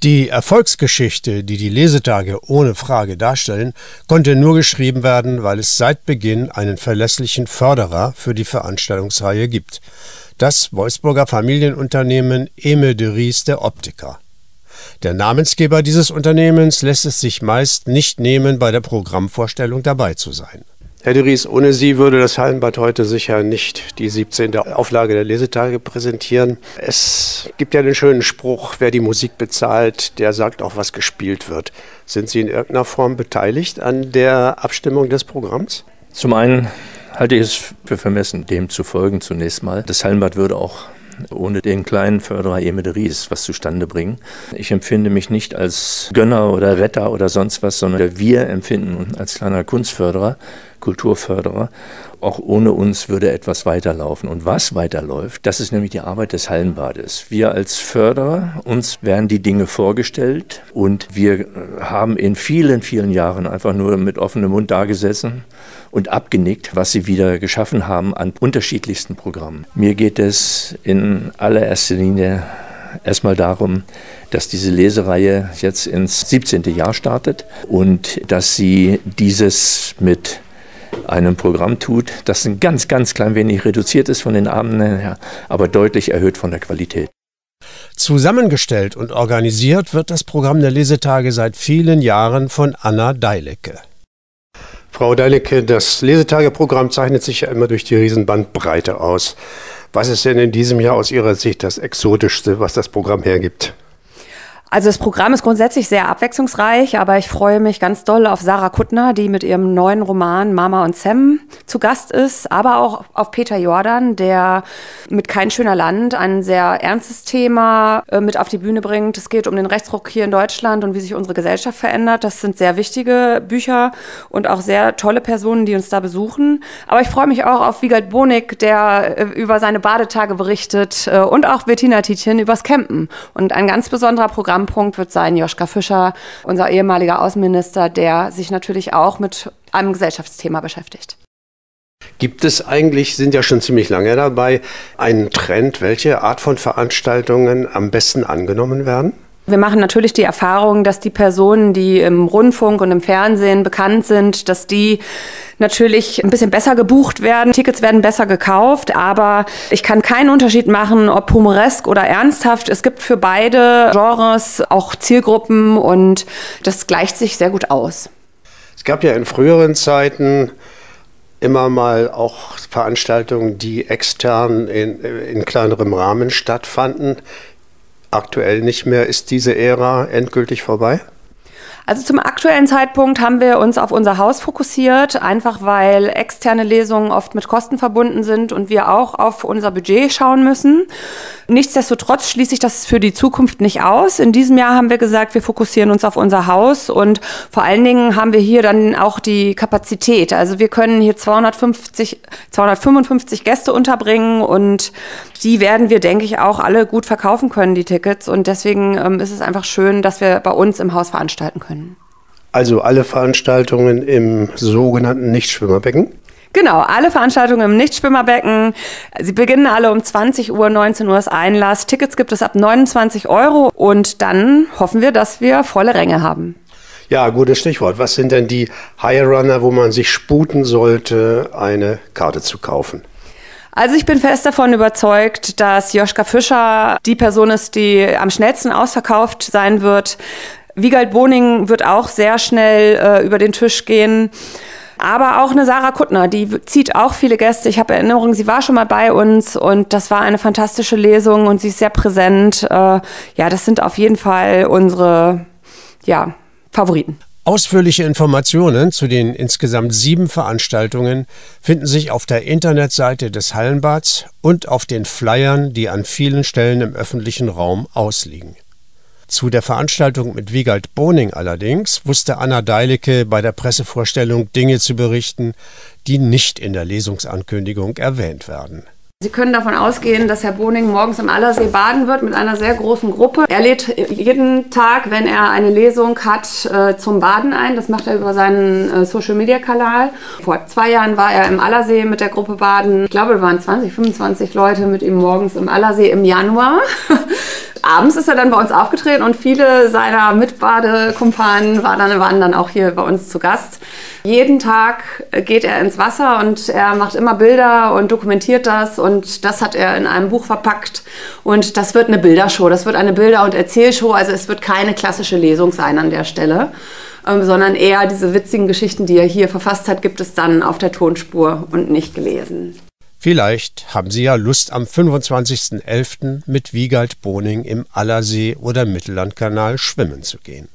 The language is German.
Die Erfolgsgeschichte, die die Lesetage ohne Frage darstellen, konnte nur geschrieben werden, weil es seit Beginn einen verlässlichen Förderer für die Veranstaltungsreihe gibt. Das Wolfsburger Familienunternehmen Eme de Ries der Optiker. Der Namensgeber dieses Unternehmens lässt es sich meist nicht nehmen, bei der Programmvorstellung dabei zu sein. Herr de Ries, ohne Sie würde das Hallenbad heute sicher nicht die 17. Auflage der Lesetage präsentieren. Es gibt ja den schönen Spruch, wer die Musik bezahlt, der sagt auch, was gespielt wird. Sind Sie in irgendeiner Form beteiligt an der Abstimmung des Programms? Zum einen halte ich es für vermessen, dem zu folgen zunächst mal. Das Hallenbad würde auch ohne den kleinen Förderer Eme de Ries was zustande bringen. Ich empfinde mich nicht als Gönner oder Retter oder sonst was, sondern wir empfinden uns als kleiner Kunstförderer, Kulturförderer. Auch ohne uns würde etwas weiterlaufen. Und was weiterläuft, das ist nämlich die Arbeit des Hallenbades. Wir als Förderer, uns werden die Dinge vorgestellt und wir haben in vielen, vielen Jahren einfach nur mit offenem Mund dagesessen und abgenickt, was sie wieder geschaffen haben an unterschiedlichsten Programmen. Mir geht es in allererster Linie erstmal darum, dass diese Lesereihe jetzt ins 17. Jahr startet und dass sie dieses mit einem Programm tut, das ein ganz, ganz klein wenig reduziert ist von den Abenden her, aber deutlich erhöht von der Qualität. Zusammengestellt und organisiert wird das Programm der Lesetage seit vielen Jahren von Anna Deilecke. Frau Deilecke, das Lesetageprogramm zeichnet sich ja immer durch die Riesenbandbreite aus. Was ist denn in diesem Jahr aus Ihrer Sicht das Exotischste, was das Programm hergibt? Also das Programm ist grundsätzlich sehr abwechslungsreich, aber ich freue mich ganz doll auf Sarah Kuttner, die mit ihrem neuen Roman Mama und Sam zu Gast ist, aber auch auf Peter Jordan, der mit Kein schöner Land ein sehr ernstes Thema mit auf die Bühne bringt. Es geht um den Rechtsruck hier in Deutschland und wie sich unsere Gesellschaft verändert. Das sind sehr wichtige Bücher und auch sehr tolle Personen, die uns da besuchen. Aber ich freue mich auch auf Wiegald Bonig, der über seine Badetage berichtet und auch Bettina Tietjen übers Campen. Und ein ganz besonderer Programmpunkt wird sein Joschka Fischer, unser ehemaliger Außenminister, der sich natürlich auch mit einem Gesellschaftsthema beschäftigt. Gibt es eigentlich, sind ja schon ziemlich lange dabei, einen Trend, welche Art von Veranstaltungen am besten angenommen werden? Wir machen natürlich die Erfahrung, dass die Personen, die im Rundfunk und im Fernsehen bekannt sind, dass die natürlich ein bisschen besser gebucht werden. Tickets werden besser gekauft, aber ich kann keinen Unterschied machen, ob humoresk oder ernsthaft. Es gibt für beide Genres auch Zielgruppen und das gleicht sich sehr gut aus. Es gab ja in früheren Zeiten immer mal auch Veranstaltungen, die extern in kleinerem Rahmen stattfanden. Aktuell nicht mehr. Ist diese Ära endgültig vorbei? Also zum aktuellen Zeitpunkt haben wir uns auf unser Haus fokussiert, einfach weil externe Lesungen oft mit Kosten verbunden sind und wir auch auf unser Budget schauen müssen. Nichtsdestotrotz schließe ich das für die Zukunft nicht aus. In diesem Jahr haben wir gesagt, wir fokussieren uns auf unser Haus und vor allen Dingen haben wir hier dann auch die Kapazität. Also wir können hier 255 Gäste unterbringen und die werden wir, denke ich, auch alle gut verkaufen können, die Tickets. Und deswegen ist es einfach schön, dass wir bei uns im Haus veranstalten können. Also alle Veranstaltungen im sogenannten Nichtschwimmerbecken? Genau, alle Veranstaltungen im Nichtschwimmerbecken. Sie beginnen alle um 20 Uhr, 19 Uhr ist Einlass. Tickets gibt es ab 29 € und dann hoffen wir, dass wir volle Ränge haben. Ja, gutes Stichwort. Was sind denn die High Runner, wo man sich sputen sollte, eine Karte zu kaufen? Also ich bin fest davon überzeugt, dass Joschka Fischer die Person ist, die am schnellsten ausverkauft sein wird. Wiegald Boning wird auch sehr schnell über den Tisch gehen. Aber auch eine Sarah Kuttner, die zieht auch viele Gäste. Ich habe Erinnerungen, sie war schon mal bei uns und das war eine fantastische Lesung und sie ist sehr präsent. Ja, das sind auf jeden Fall unsere Favoriten. Ausführliche Informationen zu den insgesamt 7 Veranstaltungen finden sich auf der Internetseite des Hallenbads und auf den Flyern, die an vielen Stellen im öffentlichen Raum ausliegen. Zu der Veranstaltung mit Wiegald Boning allerdings wusste Anna Deilecke bei der Pressevorstellung Dinge zu berichten, die nicht in der Lesungsankündigung erwähnt werden. Sie können davon ausgehen, dass Herr Boning morgens im Allersee baden wird mit einer sehr großen Gruppe. Er lädt jeden Tag, wenn er eine Lesung hat, zum Baden ein. Das macht er über seinen Social-Media-Kanal. Vor 2 Jahren war er im Allersee mit der Gruppe baden. Ich glaube, es waren 20, 25 Leute mit ihm morgens im Allersee im Januar. abends ist er dann bei uns aufgetreten und viele seiner Mitbadekumpanen waren dann auch hier bei uns zu Gast. Jeden Tag geht er ins Wasser und er macht immer Bilder und dokumentiert das und das hat er in einem Buch verpackt und das wird eine Bildershow, das wird eine Bilder- und Erzählshow, also es wird keine klassische Lesung sein an der Stelle, sondern eher diese witzigen Geschichten, die er hier verfasst hat, gibt es dann auf der Tonspur und nicht gelesen. Vielleicht haben Sie ja Lust, am 25.11. mit Wiegald Boning im Allersee oder Mittellandkanal schwimmen zu gehen.